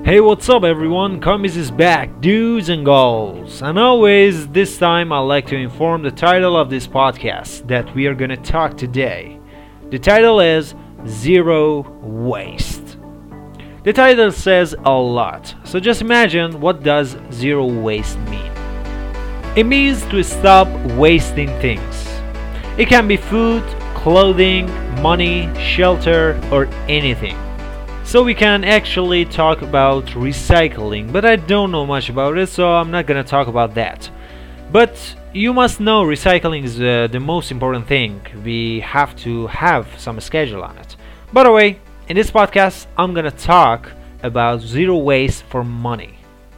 Hey, what's up everyone? Comics is back, dudes and girls. And always, this time I'd like to inform the title of this podcast that we are gonna talk today. The title is Zero Waste. The title says a lot, so just imagine, what does zero waste mean? It means to stop wasting things. It can be food, clothing, money, shelter, or anything. So we can actually talk about recycling, but I don't know much about it, so I'm not gonna talk about that. But you must know recycling is the most important thing. We have to have some schedule on it. By the way, in this podcast, I'm gonna talk about zero waste for money.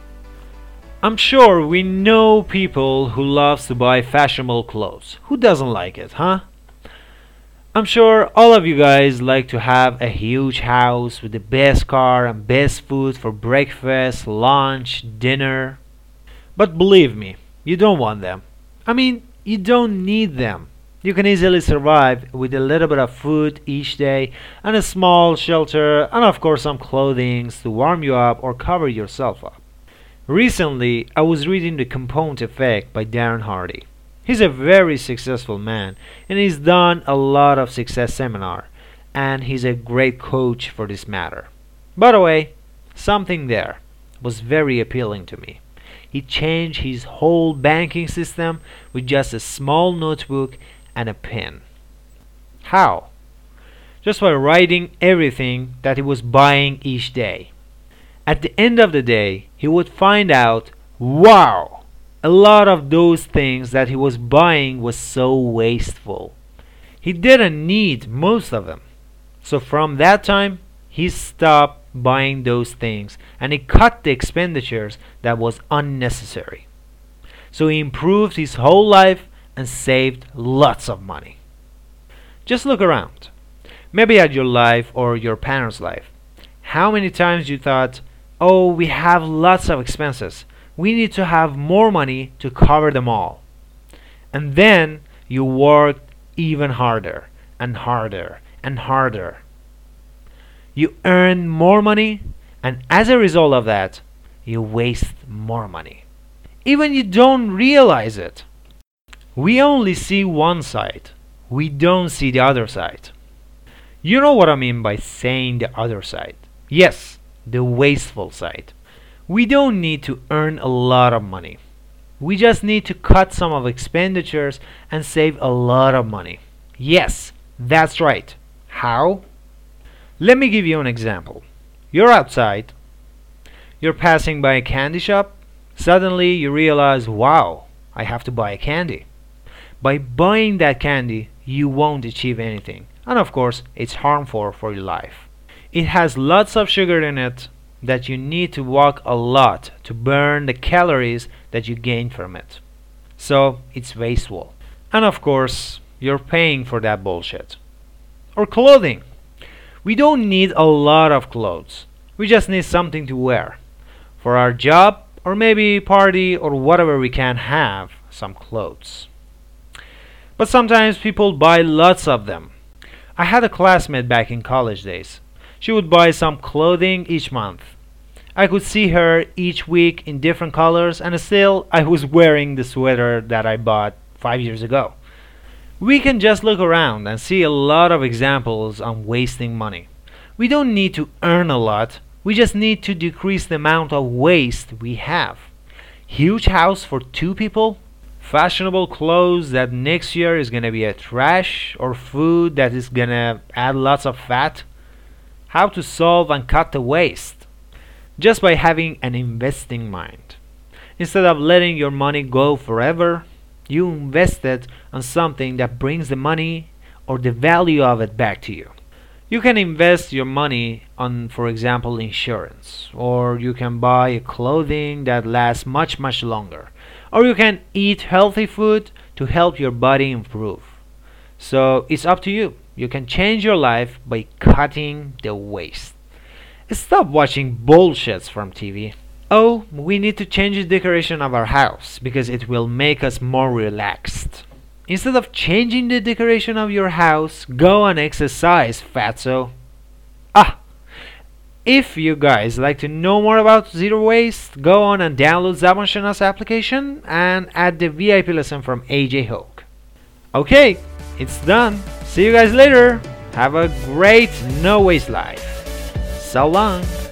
I'm sure we know people who loves to buy fashionable clothes. Who doesn't like it, huh? I'm sure all of you guys like to have a huge house with the best car and best food for breakfast, lunch, dinner. But believe me, you don't want them. I mean, you don't need them. You can easily survive with a little bit of food each day and a small shelter and of course some clothing to warm you up or cover yourself up. Recently, I was reading The Compound Effect by Darren Hardy. He's a very successful man and he's done a lot of success seminar and he's a great coach for this matter. By the way, something there was very appealing to me. He changed his whole banking system with just a small notebook and a pen. How? Just by writing everything that he was buying each day. At the end of the day, he would find out, wow! A lot of those things that he was buying was so wasteful. He didn't need most of them. So from that time, he stopped buying those things and he cut the expenditures that was unnecessary. So he improved his whole life and saved lots of money. Just look around. Maybe at your life or your parents' life. How many times you thought, oh, we have lots of expenses. We need to have more money to cover them all. And then you work even harder and harder and harder. You earn more money, and as a result of that, you waste more money. Even you don't realize it. We only see one side. We don't see the other side. You know what I mean by saying the other side. Yes, the wasteful side. We don't need to earn a lot of money. We just need to cut some of expenditures and save a lot of money. Yes, that's right. How? Let me give you an example. You're outside. You're passing by a candy shop. Suddenly you realize, wow, I have to buy a candy. By buying that candy, you won't achieve anything. And of course, it's harmful for your life. It has lots of sugar in it that you need to walk a lot to burn the calories that you gain from it. So it's wasteful. And of course, you're paying for that bullshit. Or clothing. We don't need a lot of clothes. We just need something to wear. For our job, or maybe party, or whatever, we can have some clothes. But sometimes people buy lots of them. I had a classmate back in college days. She would buy some clothing each month. I could see her each week in different colors and still I was wearing the sweater that I bought 5 years ago. We can just look around and see a lot of examples on wasting money. We don't need to earn a lot, we just need to decrease the amount of waste we have. Huge house for 2 people? Fashionable clothes that next year is gonna be a trash, or food that is gonna add lots of fat? How to solve and cut the waste? Just by having an investing mind. Instead of letting your money go forever, you invest it on something that brings the money or the value of it back to you. You can invest your money on, for example, insurance, or you can buy a clothing that lasts much longer, or you can eat healthy food to help your body improve. So it's up to you. You can change your life by cutting the waste. Stop watching bullshits from TV. Oh, we need to change the decoration of our house because it will make us more relaxed. Instead of changing the decoration of your house, go and exercise, fatso. Ah, If you guys like to know more about zero waste, go on and download Zaban Shanas application and add the VIP lesson from AJ Hoke. Okay, it's done. See you guys later. Have a great no waste life. So long.